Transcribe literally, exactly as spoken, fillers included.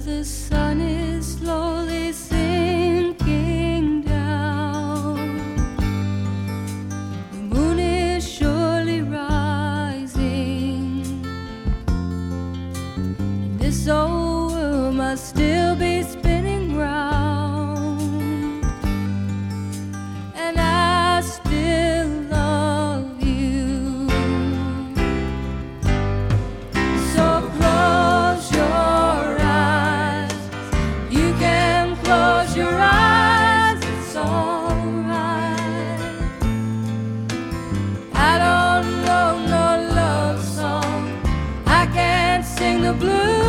The sun is slowly sinking down. The moon is surely rising. And this old world must still be spinning round. And I still love you. So close your eyes. You can close your eyes, it's alright. I don't know no love song. I can't sing the blues.